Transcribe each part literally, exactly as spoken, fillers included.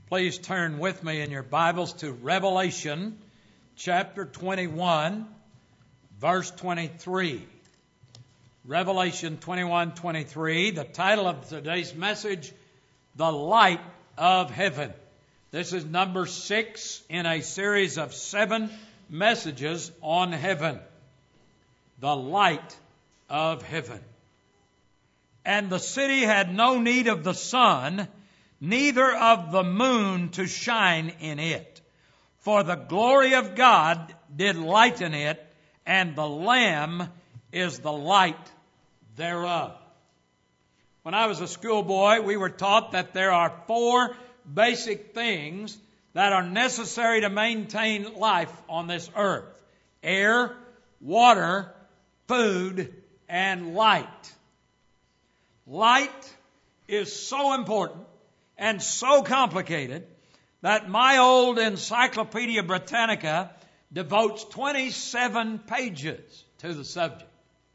Please turn with me in your Bibles to Revelation chapter twenty-one, verse twenty-three. Revelation twenty-one twenty-three, the title of today's message, The Light of Heaven. This is number six in a series of seven messages on heaven. The light of heaven. And the city had no need of the sun, neither of the moon to shine in it. For the glory of God did lighten it, and the Lamb is the light thereof. When I was a schoolboy, we were taught that there are four basic things that are necessary to maintain life on this earth: air, water, food, and light. Light is so important and so complicated that my old Encyclopedia Britannica devotes twenty-seven pages to the subject.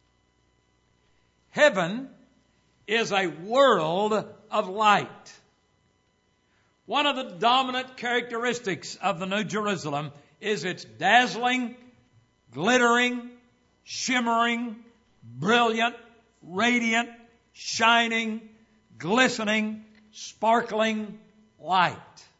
Heaven is a world of light. One of the dominant characteristics of the New Jerusalem is its dazzling, glittering, shimmering, brilliant, radiant, shining, glistening, sparkling light.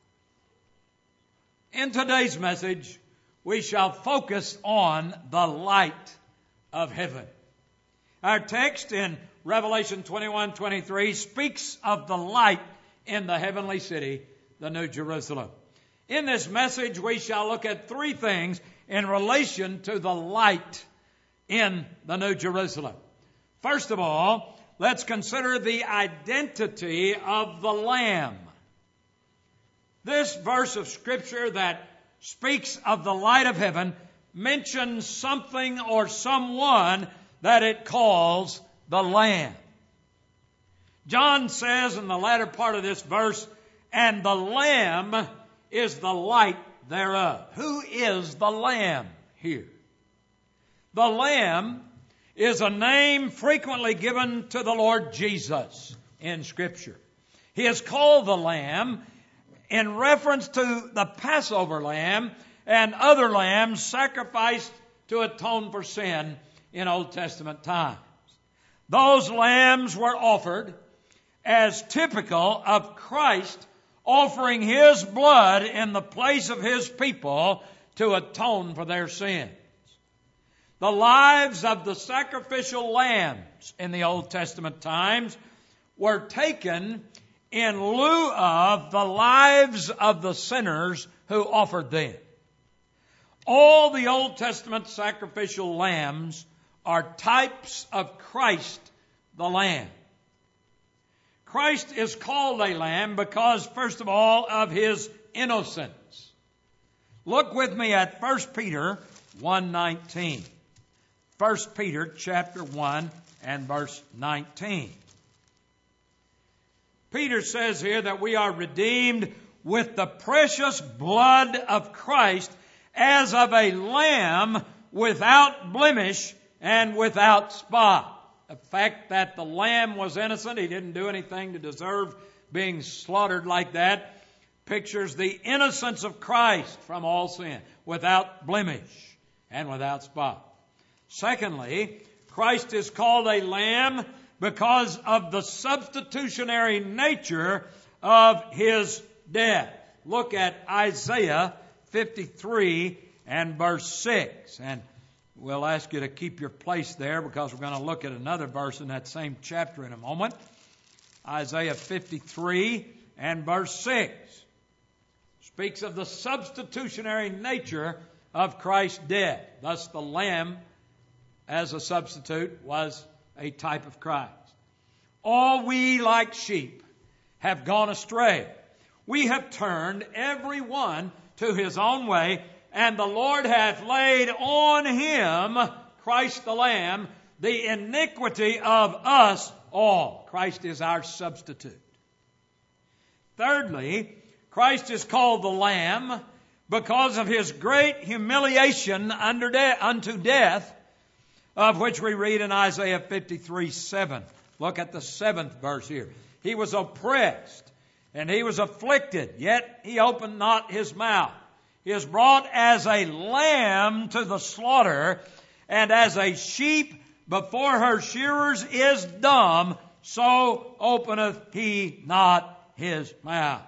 In today's message, we shall focus on the light of heaven. Our text in Revelation twenty-one twenty-three speaks of the light in the heavenly city, the New Jerusalem. In this message, we shall look at three things in relation to the light in the New Jerusalem. First of all, let's consider the identity of the Lamb. This verse of Scripture that speaks of the light of heaven mentions something or someone that it calls the Lamb. John says in the latter part of this verse, and the Lamb is the light thereof. Who is the Lamb here? The Lamb is a name frequently given to the Lord Jesus in Scripture. He is called the Lamb in reference to the Passover lamb and other lambs sacrificed to atone for sin in Old Testament times. Those lambs were offered as typical of Christ offering His blood in the place of His people to atone for their sins. The lives of the sacrificial lambs in the Old Testament times were taken in lieu of the lives of the sinners who offered them. All the Old Testament sacrificial lambs are types of Christ the Lamb. Christ is called a lamb because, first of all, of His innocence. Look with me at First Peter one nineteen. First Peter chapter one and verse nineteen. Peter says here that we are redeemed with the precious blood of Christ as of a lamb without blemish and without spot. The fact that the lamb was innocent, he didn't do anything to deserve being slaughtered like that, pictures the innocence of Christ from all sin, without blemish and without spot. Secondly, Christ is called a lamb because of the substitutionary nature of His death. Look at Isaiah fifty-three and verse six. And we'll ask you to keep your place there because we're going to look at another verse in that same chapter in a moment. Isaiah fifty-three and verse six speaks of the substitutionary nature of Christ's death. Thus the lamb as a substitute was a type of Christ. All we like sheep have gone astray. We have turned every one to his own way, and the Lord hath laid on Him, Christ the Lamb, the iniquity of us all. Christ is our substitute. Thirdly, Christ is called the Lamb because of His great humiliation under de- unto death, of which we read in Isaiah fifty-three seven. Look at the seventh verse here. He was oppressed And he was afflicted, yet he opened not his mouth. He is brought as a lamb to the slaughter, and as a sheep before her shearers is dumb, so openeth he not his mouth.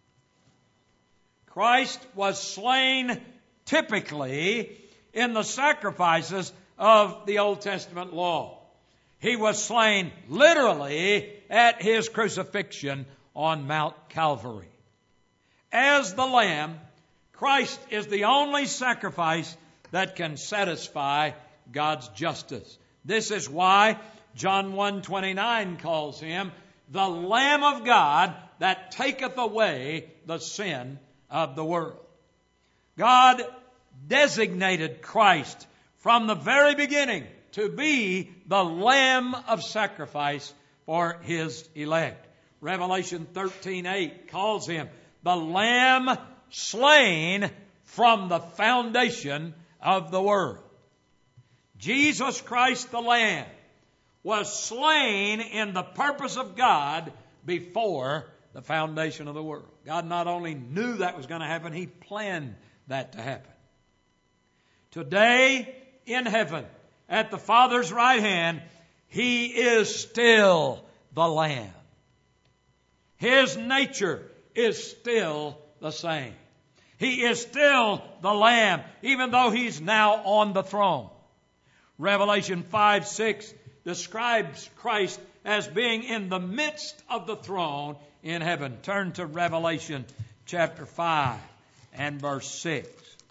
Christ was slain typically in the sacrifices of the Old Testament law. He was slain literally at his crucifixion on Mount Calvary. As the Lamb, Christ is the only sacrifice that can satisfy God's justice. This is why John one twenty-nine calls him the Lamb of God that taketh away the sin of the world. God designated Christ from the very beginning to be the Lamb of sacrifice for His elect. Revelation thirteen eight calls him the Lamb slain from the foundation of the world. Jesus Christ the Lamb was slain in the purpose of God before the foundation of the world. God not only knew that was going to happen, He planned that to happen. Today in heaven, at the Father's right hand, He is still the Lamb. His nature is still the same. He is still the Lamb, even though He's now on the throne. Revelation five six describes Christ as being in the midst of the throne in heaven. Turn to Revelation chapter five and verse six.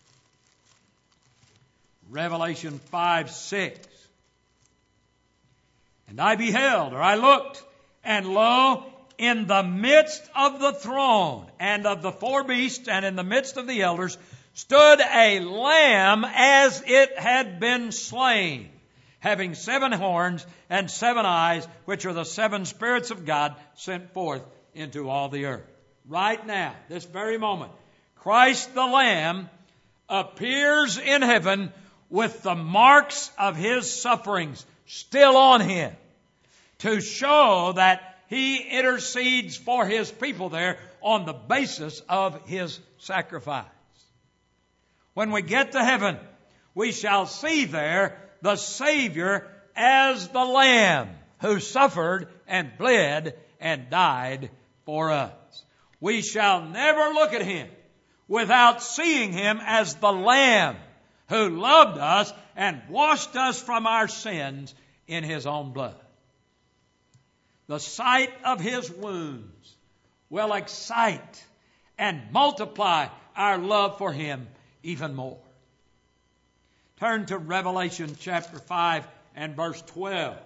Revelation five six. And I beheld, or I looked, and lo, in the midst of the throne and of the four beasts and in the midst of the elders stood a lamb as it had been slain, having seven horns and seven eyes, which are the seven spirits of God sent forth into all the earth. Right now, this very moment, Christ the Lamb appears in heaven with the marks of His sufferings still on Him, to show that He intercedes for His people there on the basis of His sacrifice. When we get to heaven, we shall see there the Savior as the Lamb who suffered and bled and died for us. We shall never look at Him without seeing Him as the Lamb who loved us and washed us from our sins in His own blood. The sight of His wounds will excite and multiply our love for Him even more. Turn to Revelation chapter five and verse twelve.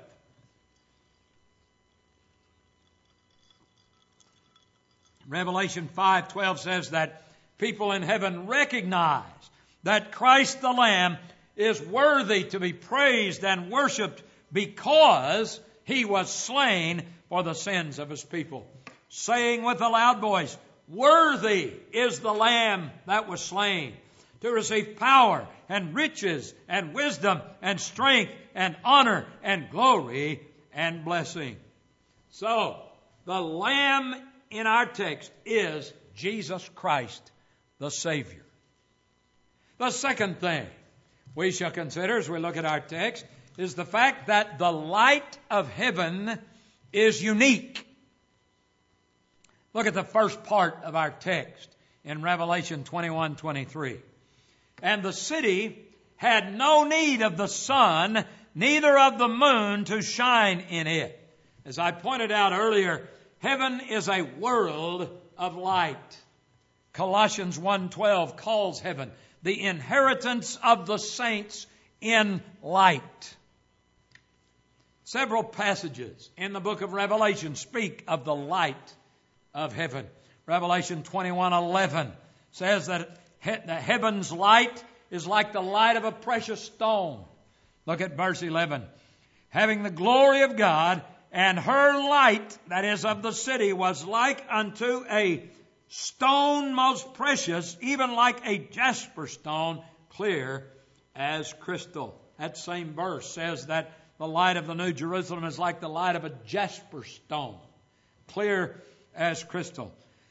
Revelation five twelve says that people in heaven recognize that Christ the Lamb is worthy to be praised and worshiped because He was slain for the sins of His people, saying with a loud voice, "Worthy is the Lamb that was slain to receive power and riches and wisdom and strength and honor and glory and blessing." So, the Lamb in our text is Jesus Christ, the Savior. The second thing we shall consider as we look at our text is the fact that the light of heaven is unique. Look at the first part of our text in Revelation twenty-one twenty-three. And the city had no need of the sun, neither of the moon to shine in it. As I pointed out earlier, heaven is a world of light. Colossians one twelve calls heaven the inheritance of the saints in light. Several passages in the book of Revelation speak of the light of heaven. Revelation twenty-one eleven says that the heaven's light is like the light of a precious stone. Look at verse eleven. Having the glory of God, and her light, that is of the city, was like unto a stone most precious, even like a jasper stone, clear as crystal. That same verse says that the light of the New Jerusalem is like the light of a jasper stone, clear as crystal.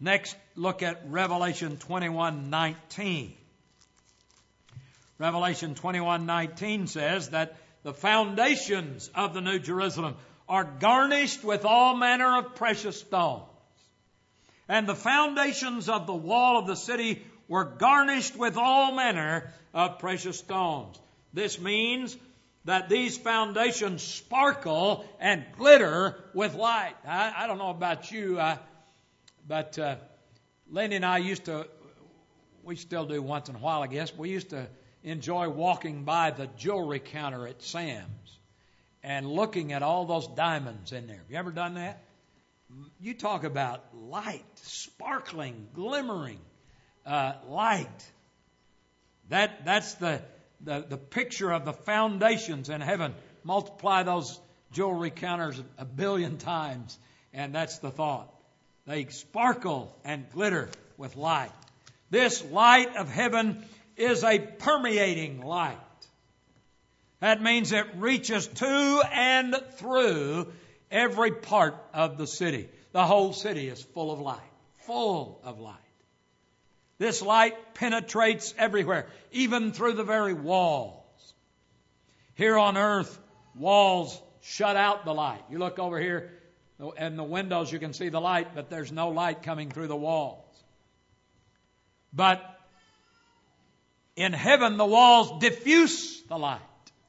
Next, look at Revelation twenty-one nineteen. Revelation twenty-one nineteen says that the foundations of the New Jerusalem are garnished with all manner of precious stones. And the foundations of the wall of the city were garnished with all manner of precious stones. This means that these foundations sparkle and glitter with light. I, I don't know about you, I, but uh, Lenny and I used to, we still do once in a while, I guess, we used to enjoy walking by the jewelry counter at Sam's and looking at all those diamonds in there. Have you ever done that? You talk about light, sparkling, glimmering uh, light. That that's the, the the picture of the foundations in heaven. Multiply those jewelry counters a billion times, and that's the thought. They sparkle and glitter with light. This light of heaven is a permeating light. That means it reaches to and through every part of the city. The whole city is full of light. Full of light. This light penetrates everywhere, even through the very walls. Here on earth, walls shut out the light. You look over here, in the windows you can see the light, but there's no light coming through the walls. But in heaven, the walls diffuse the light.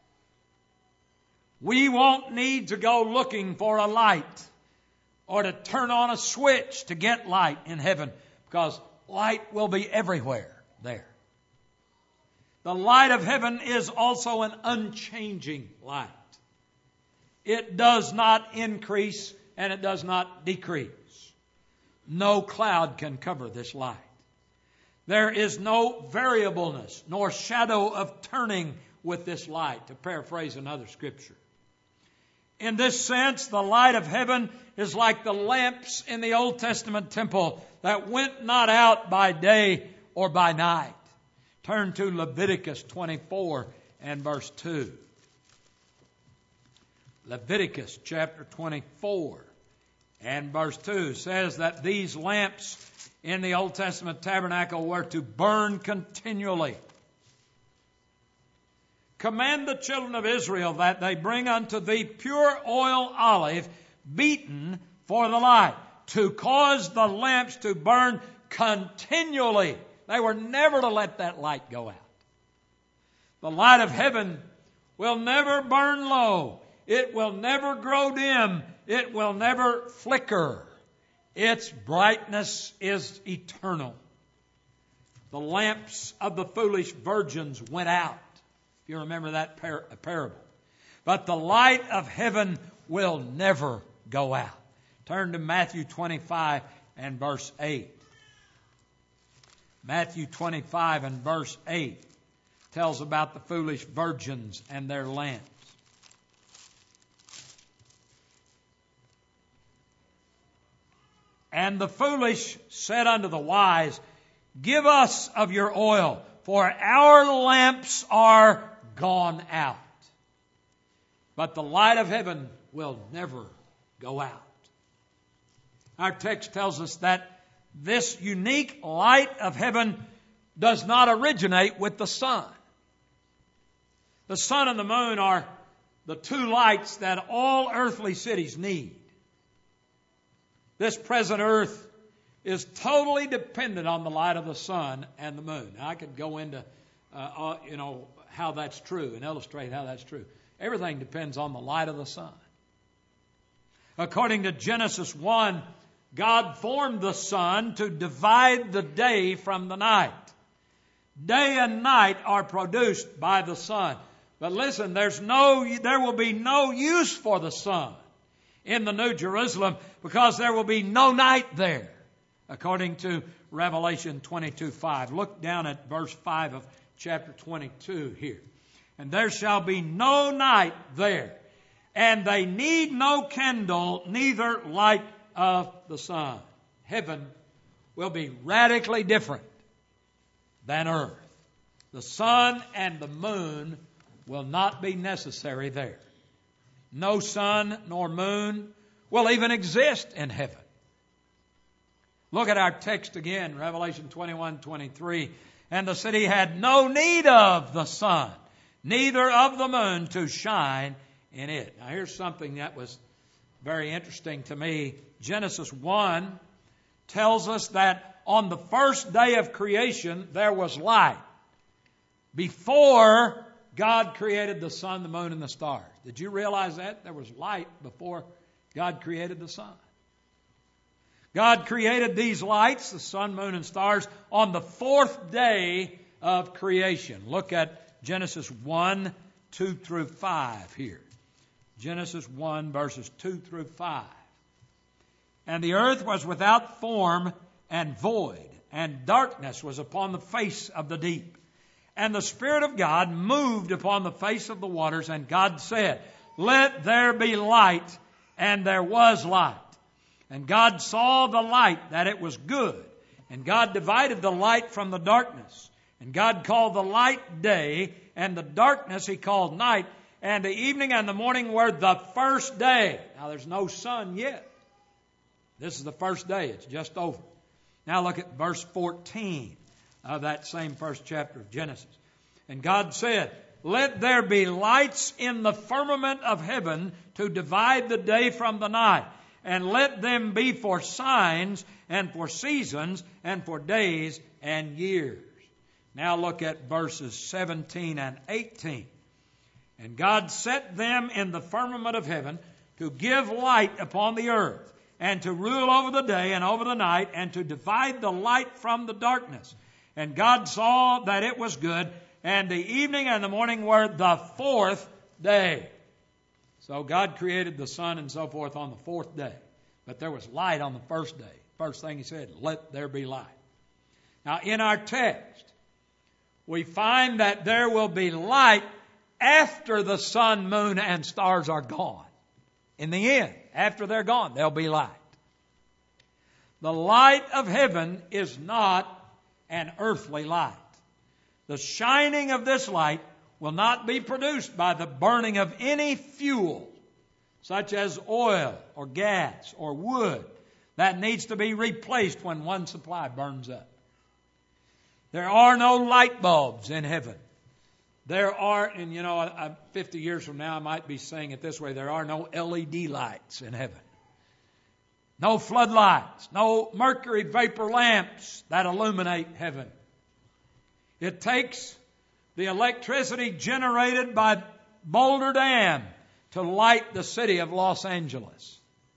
We won't need to go looking for a light or to turn on a switch to get light in heaven, because light will be everywhere there. The light of heaven is also an unchanging light. It does not increase and it does not decrease. No cloud can cover this light. There is no variableness nor shadow of turning with this light, to paraphrase another scripture. In this sense, the light of heaven is like the lamps in the Old Testament temple that went not out by day or by night. Turn to Leviticus twenty-four and verse two. Leviticus chapter twenty-four and verse two says that these lamps in the Old Testament tabernacle were to burn continually. Command the children of Israel that they bring unto thee pure oil olive beaten for the light, to cause the lamps to burn continually. They were never to let that light go out. The light of heaven will never burn low. It will never grow dim. It will never flicker. Its brightness is eternal. The lamps of the foolish virgins went out. If you remember that par- parable. But the light of heaven will never go out. Turn to Matthew twenty-five and verse eight. Matthew twenty-five and verse eight tells about the foolish virgins and their lamps. And the foolish said unto the wise, Give us of your oil, for our lamps are gone out. But the light of heaven will never go out. Our text tells us that this unique light of heaven does not originate with the sun. The sun and the moon are the two lights that all earthly cities need. This present earth is totally dependent on the light of the sun and the moon. Now, I could go into, uh, uh, you know, how that's true and illustrate how that's true. Everything depends on the light of the sun. According to Genesis one, God formed the sun to divide the day from the night. Day and night are produced by the sun. But listen, there's no, there will be no use for the sun in the New Jerusalem, because there will be no night there, according to Revelation twenty-two five. Look down at verse five of chapter twenty-two here. And there shall be no night there, and they need no candle, neither light of the sun. Heaven will be radically different than earth. The sun and the moon will not be necessary there. No sun nor moon will even exist in heaven. Look at our text again, Revelation twenty-one twenty-three. And the city had no need of the sun, neither of the moon to shine in it. Now here's something that was very interesting to me. Genesis one tells us that on the first day of creation there was light, before God created the sun, the moon, and the stars. Did you realize that? There was light before God created the sun. God created these lights, the sun, moon, and stars, on the fourth day of creation. Look at Genesis one, two through five here. Genesis one, verses two through five. And the earth was without form and void, and darkness was upon the face of the deep. And the Spirit of God moved upon the face of the waters, and God said, "Let there be light," and there was light. And God saw the light, that it was good. And God divided the light from the darkness. And God called the light day, and the darkness He called night. And the evening and the morning were the first day. Now there's no sun yet. This is the first day. It's just over. Now look at verse fourteen of that same first chapter of Genesis. And God said, "Let there be lights in the firmament of heaven to divide the day from the night. And let them be for signs and for seasons and for days and years." Now look at verses seventeen and eighteen. And God set them in the firmament of heaven to give light upon the earth, and to rule over the day and over the night, and to divide the light from the darkness. And God saw that it was good, and the evening and the morning were the fourth day. So God created the sun and so forth on the fourth day. But there was light on the first day. First thing He said, "Let there be light." Now in our text, we find that there will be light after the sun, moon, and stars are gone. In the end, after they're gone, there'll be light. The light of heaven is not an earthly light. The shining of this light will not be produced by the burning of any fuel, such as oil or gas or wood, that needs to be replaced when one supply burns up. There are no light bulbs in heaven. There are, and you know, fifty years from now I might be saying it this way, there are no L E D lights in heaven. No floodlights, no mercury vapor lamps that illuminate heaven. It takes the electricity generated by Boulder Dam to light the city of Los Angeles.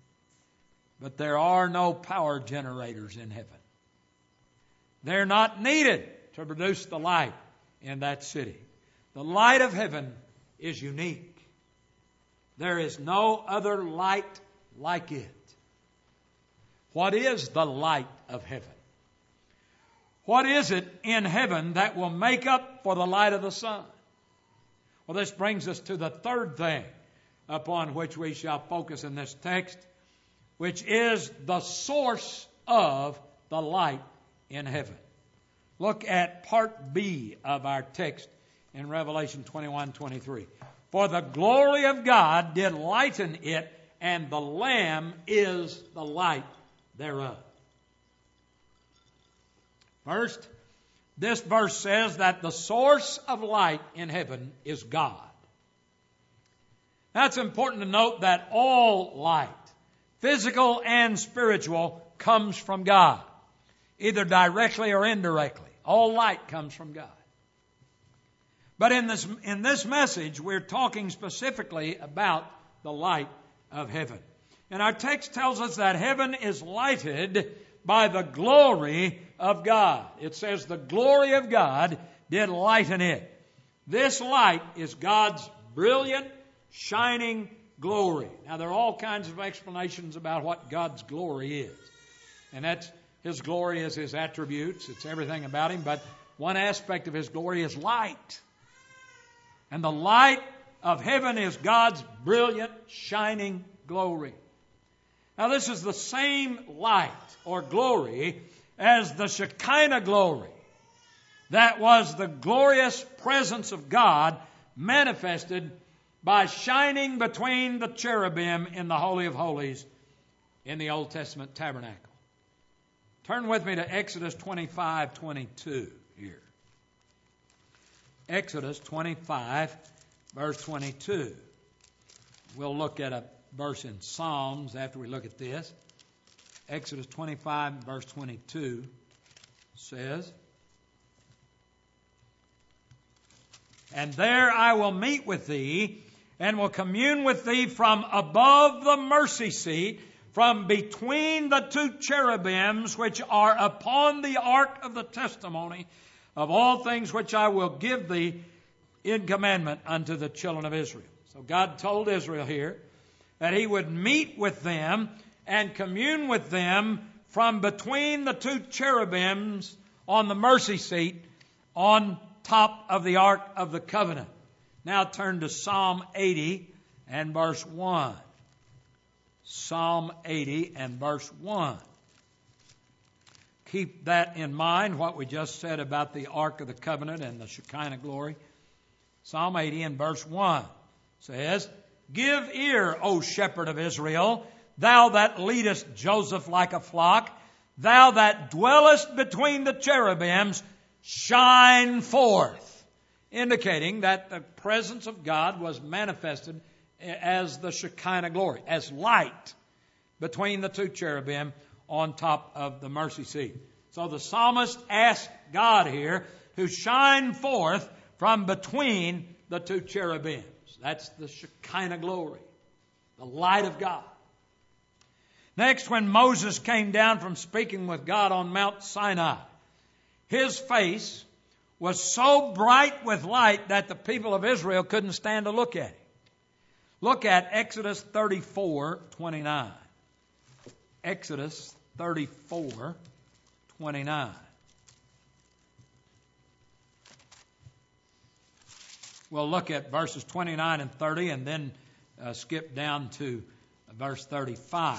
But there are no power generators in heaven. They're not needed to produce the light in that city. The light of heaven is unique. There is no other light like it. What is the light of heaven? What is it in heaven that will make up for the light of the sun? Well, this brings us to the third thing upon which we shall focus in this text, which is the source of the light in heaven. Look at part B of our text in Revelation twenty-one twenty-three. "For the glory of God did lighten it, and the Lamb is the light thereof." First, this verse says that the source of light in heaven is God. Now it's important to note that all light, physical and spiritual, comes from God, either directly or indirectly. All light comes from God. But in this, in this message, we're talking specifically about the light of heaven. And our text tells us that heaven is lighted by the glory of God. It says the glory of God did lighten it. This light is God's brilliant, shining glory. Now there are all kinds of explanations about what God's glory is. And that's, His glory is His attributes. It's everything about Him. But one aspect of His glory is light. And the light of heaven is God's brilliant, shining glory. Now this is the same light or glory as the Shekinah glory. That was the glorious presence of God manifested by shining between the cherubim in the Holy of Holies in the Old Testament tabernacle. Turn with me to Exodus twenty-five twenty-two here. Exodus twenty-five, verse twenty-two. We'll look at a verse in Psalms after we look at this. Exodus twenty-five, verse twenty-two says, "And there I will meet with thee, and will commune with thee from above the mercy seat, from between the two cherubims which are upon the ark of the testimony of all things which I will give thee in commandment unto the children of Israel." So God told Israel here that He would meet with them and commune with them from between the two cherubims on the mercy seat on top of the Ark of the Covenant. Now turn to Psalm eighty and verse one. Psalm eighty and verse one. Keep that in mind, what we just said about the Ark of the Covenant and the Shekinah glory. Psalm eighty and verse one says, "Give ear, O shepherd of Israel, thou that leadest Joseph like a flock, thou that dwellest between the cherubims, shine forth." Indicating that the presence of God was manifested as the Shekinah glory, as light between the two cherubim on top of the mercy seat. So the psalmist asked God here to shine forth from between the two cherubims. That's the Shekinah glory, the light of God. Next, when Moses came down from speaking with God on Mount Sinai, his face was so bright with light that the people of Israel couldn't stand to look at it. Look at Exodus thirty-four twenty-nine. Exodus thirty-four twenty-nine. We'll look at verses twenty-nine and thirty and then uh, skip down to verse thirty-five.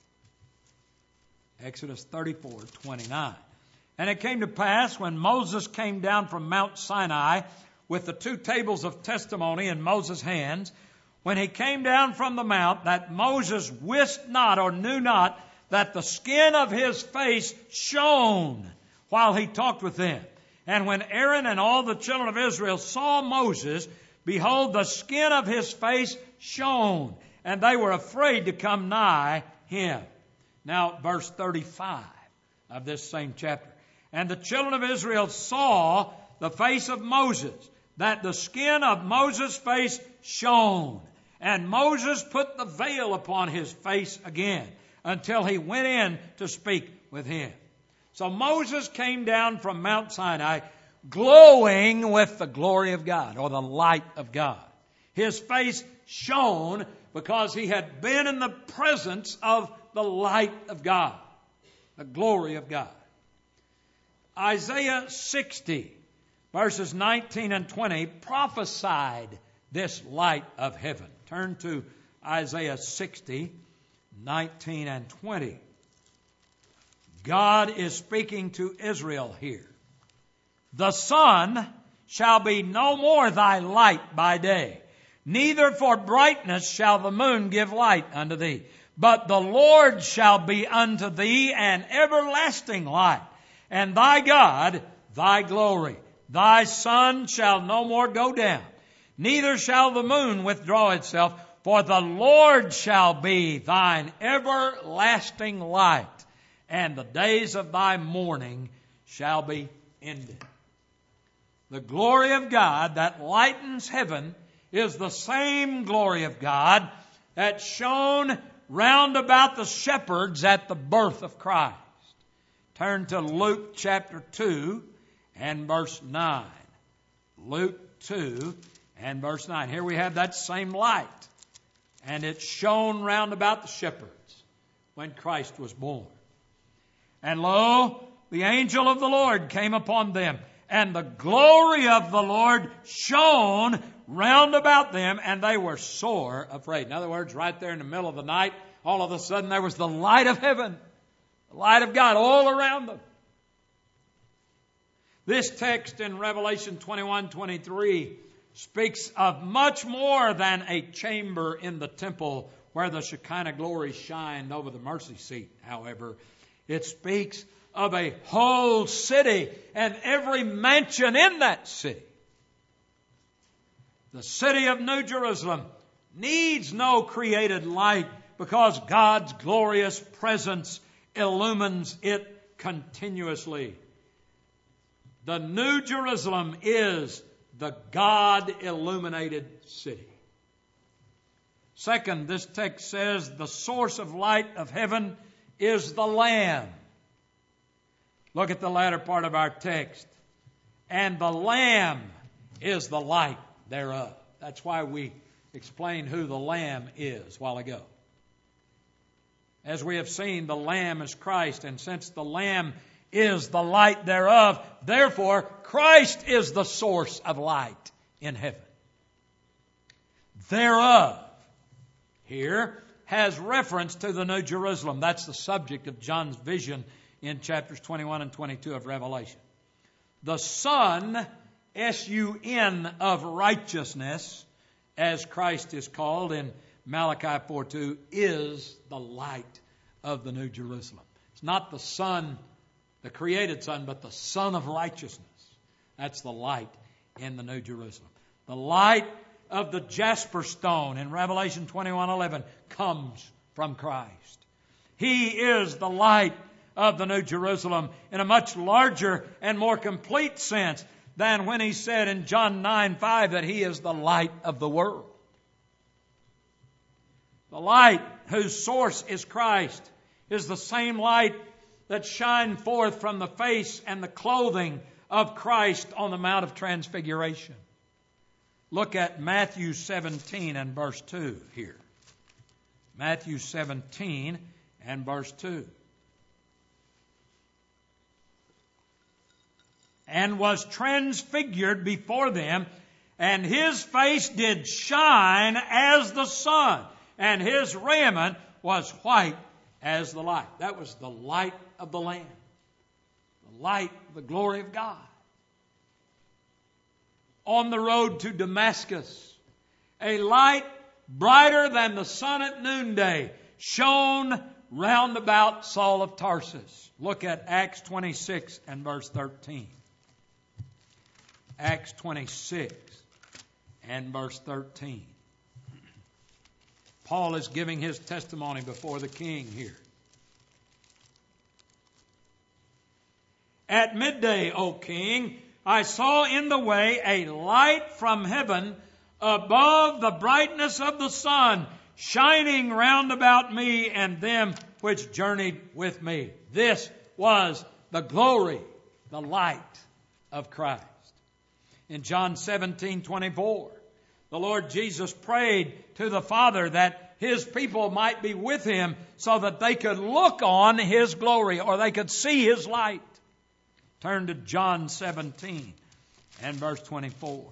Exodus thirty-four twenty-nine. "And it came to pass, when Moses came down from Mount Sinai with the two tables of testimony in Moses' hands, when he came down from the mount, that Moses wist not or knew not that the skin of his face shone while he talked with them. And when Aaron and all the children of Israel saw Moses, behold, the skin of his face shone, and they were afraid to come nigh him." Now, verse thirty-five of this same chapter. "And the children of Israel saw the face of Moses, that the skin of Moses' face shone. And Moses put the veil upon his face again, until he went in to speak with him." So Moses came down from Mount Sinai glowing with the glory of God, or the light of God. His face shone because he had been in the presence of the light of God, the glory of God. Isaiah sixty, verses nineteen and twenty, prophesied this light of heaven. Turn to Isaiah sixty, nineteen and twenty. God is speaking to Israel here. "The sun shall be no more thy light by day, neither for brightness shall the moon give light unto thee. But the Lord shall be unto thee an everlasting light, and thy God thy glory. Thy sun shall no more go down, neither shall the moon withdraw itself, for the Lord shall be thine everlasting light, and the days of thy mourning shall be ended." The glory of God that lightens heaven is the same glory of God that shone round about the shepherds at the birth of Christ. Turn to Luke chapter two and verse nine. Luke two and verse nine. Here we have that same light. And it shone round about the shepherds when Christ was born. "And lo, the angel of the Lord came upon them, and the glory of the Lord shone round about them, and they were sore afraid." In other words, right there in the middle of the night, all of a sudden there was the light of heaven, the light of God all around them. This text in Revelation twenty-one twenty-three speaks of much more than a chamber in the temple where the Shekinah glory shined over the mercy seat, however. It speaks of a whole city and every mansion in that city. The city of New Jerusalem needs no created light because God's glorious presence illumines it continuously. The New Jerusalem is the God-illuminated city. Second, this text says the source of light of heaven is the Lamb. Look at the latter part of our text. And the Lamb is the light thereof. That's why we explained who the Lamb is a while ago. As we have seen, the Lamb is Christ, and since the Lamb is the light thereof, therefore Christ is the source of light in heaven. Thereof, here, has reference to the New Jerusalem. That's the subject of John's vision in chapters twenty-one and twenty-two of Revelation. The Sun, S U N, of righteousness, as Christ is called in Malachi four two, is the light of the New Jerusalem. It's not the sun, the created sun, but the Sun of righteousness. That's the light in the New Jerusalem. The light of the jasper stone in Revelation twenty-one eleven comes from Christ. He is the light of the New Jerusalem in a much larger and more complete sense than when he said in John nine five that he is the light of the world. The light whose source is Christ is the same light that shined forth from the face and the clothing of Christ on the Mount of Transfiguration. Look at Matthew seventeen and verse two here. Matthew seventeen and verse two. And was transfigured before them, and his face did shine as the sun, and his raiment was white as the light. That was the light of the Lamb. The light, the glory of God. On the road to Damascus, a light brighter than the sun at noonday shone round about Saul of Tarsus. Look at Acts twenty-six and verse thirteen. Acts twenty-six and verse thirteen. Paul is giving his testimony before the king here. At midday, O king, I saw in the way a light from heaven above the brightness of the sun, shining round about me and them which journeyed with me. This was the glory, the light of Christ. In John seventeen twenty-four, the Lord Jesus prayed to the Father that His people might be with Him so that they could look on His glory or they could see His light. Turn to John seventeen and verse twenty-four.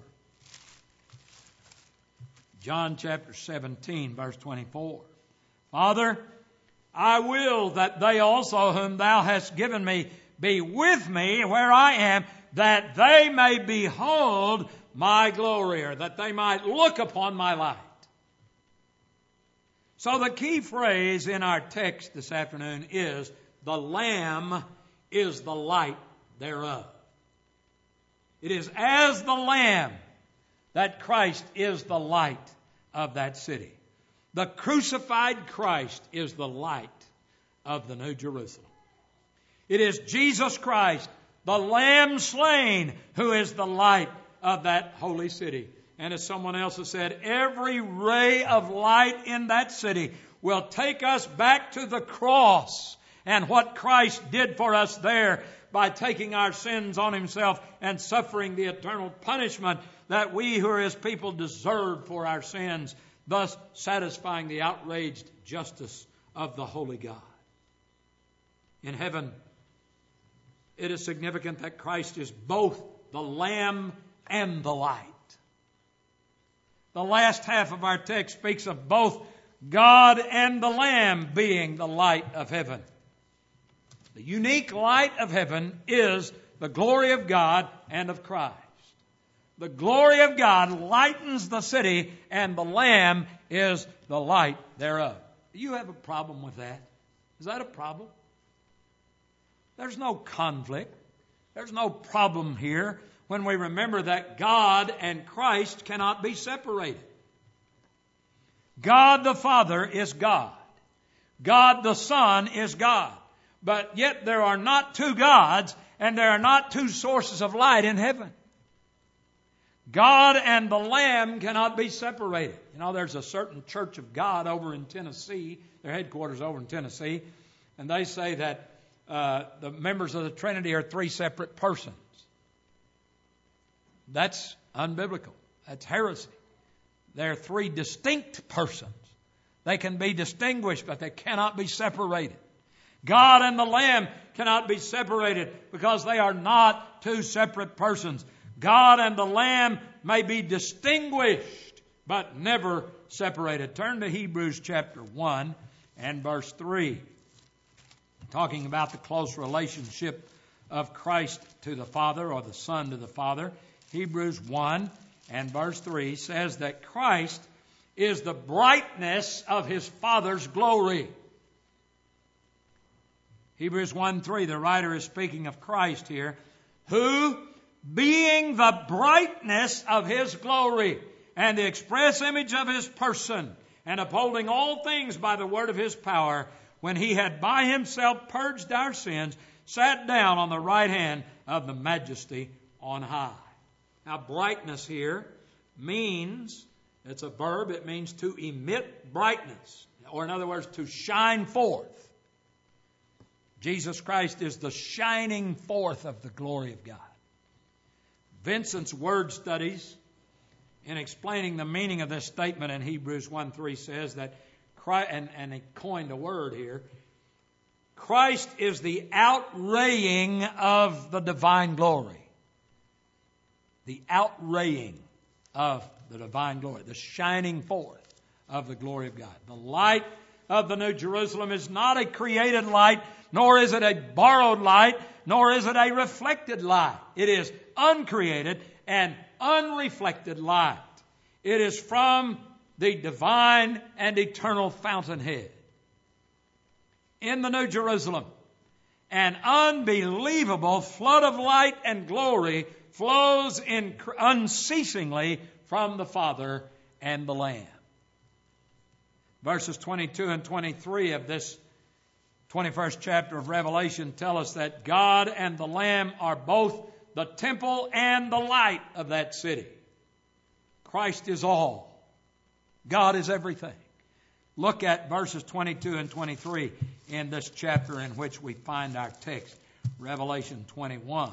John chapter seventeen, verse twenty-four. Father, I will that they also whom Thou hast given me be with me where I am, that they may behold my glory, or that they might look upon my light. So the key phrase in our text this afternoon is, the Lamb is the light thereof. It is as the Lamb that Christ is the light of that city. The crucified Christ is the light of the New Jerusalem. It is Jesus Christ, the Lamb slain, who is the light of that holy city. And as someone else has said, every ray of light in that city will take us back to the cross and what Christ did for us there by taking our sins on Himself and suffering the eternal punishment that we who are His people deserved for our sins, thus satisfying the outraged justice of the holy God. In heaven, it is significant that Christ is both the Lamb and the light. The last half of our text speaks of both God and the Lamb being the light of heaven. The unique light of heaven is the glory of God and of Christ. The glory of God lightens the city, and the Lamb is the light thereof. Do you have a problem with that? Is that a problem? There's no conflict. There's no problem here when we remember that God and Christ cannot be separated. God the Father is God. God the Son is God. But yet there are not two gods and there are not two sources of light in heaven. God and the Lamb cannot be separated. You know, there's a certain Church of God over in Tennessee, their headquarters over in Tennessee, and they say that uh, the members of the Trinity are three separate persons. That's unbiblical. That's heresy. They're three distinct persons. They can be distinguished, but they cannot be separated. God and the Lamb cannot be separated because they are not two separate persons. God and the Lamb may be distinguished, but never separated. Turn to Hebrews chapter one and verse three. Talking about the close relationship of Christ to the Father, or the Son to the Father. Hebrews one and verse three says that Christ is the brightness of His Father's glory. Hebrews one three, the writer is speaking of Christ here, who, being the brightness of His glory and the express image of His person, and upholding all things by the word of His power, when He had by Himself purged our sins, sat down on the right hand of the Majesty on high. Now, brightness here means, it's a verb, it means to emit brightness, or in other words, to shine forth. Jesus Christ is the shining forth of the glory of God. Vincent's word studies in explaining the meaning of this statement in Hebrews one three says that Christ, and, and he coined a word here, Christ is the outraying of the divine glory. The outraying of the divine glory, the shining forth of the glory of God. The light of the New Jerusalem is not a created light, nor is it a borrowed light, nor is it a reflected light. It is uncreated and unreflected light. It is from the divine and eternal fountainhead. In the New Jerusalem, an unbelievable flood of light and glory flows in unceasingly from the Father and the Lamb. Verses twenty-two and twenty-three of this twenty-first chapter of Revelation tell us that God and the Lamb are both the temple and the light of that city. Christ is all. God is everything. Look at verses twenty-two and twenty-three in this chapter in which we find our text, Revelation twenty-one.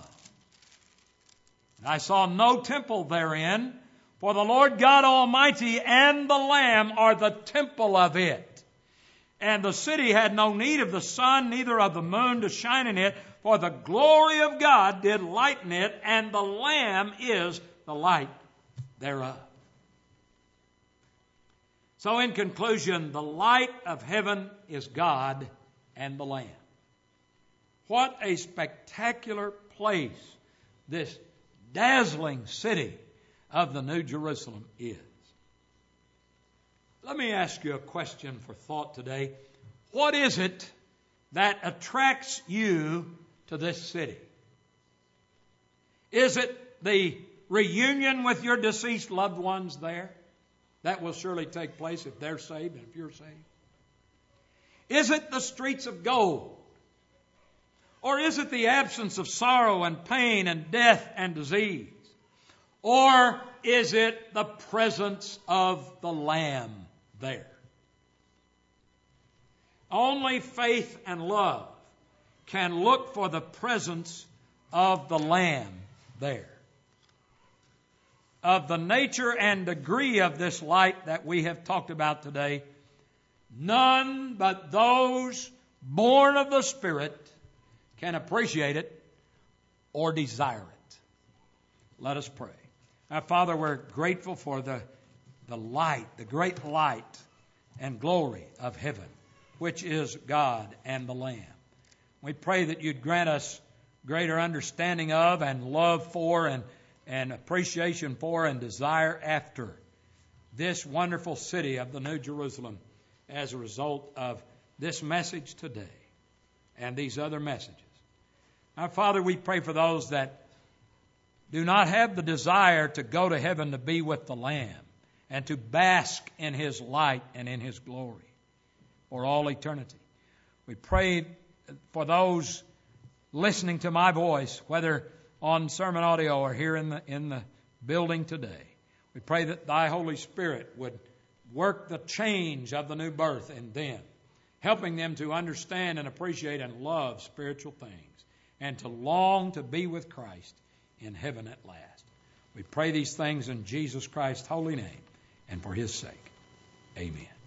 I saw no temple therein, for the Lord God Almighty and the Lamb are the temple of it. And the city had no need of the sun, neither of the moon to shine in it, for the glory of God did lighten it, and the Lamb is the light thereof. So in conclusion, the light of heaven is God and the Lamb. What a spectacular place this dazzling city of the New Jerusalem is. Let me ask you a question for thought today. What is it that attracts you to this city? Is it the reunion with your deceased loved ones there? That will surely take place if they're saved and if you're saved. Is it the streets of gold? Or is it the absence of sorrow and pain and death and disease? Or is it the presence of the Lamb there? Only faith and love can look for the presence of the Lamb there. Of the nature and degree of this light that we have talked about today, none but those born of the Spirit can appreciate it or desire it. Let us pray. Our Father, we're grateful for the, the light, the great light and glory of heaven, which is God and the Lamb. We pray that you'd grant us greater understanding of and love for and, and appreciation for and desire after this wonderful city of the New Jerusalem as a result of this message today and these other messages. Our Father, we pray for those that do not have the desire to go to heaven to be with the Lamb and to bask in His light and in His glory for all eternity. We pray for those listening to my voice, whether on sermon audio or here in the, in the building today. We pray that Thy Holy Spirit would work the change of the new birth in them, helping them to understand and appreciate and love spiritual things and to long to be with Christ in heaven at last. We pray these things in Jesus Christ's holy name and for His sake. Amen.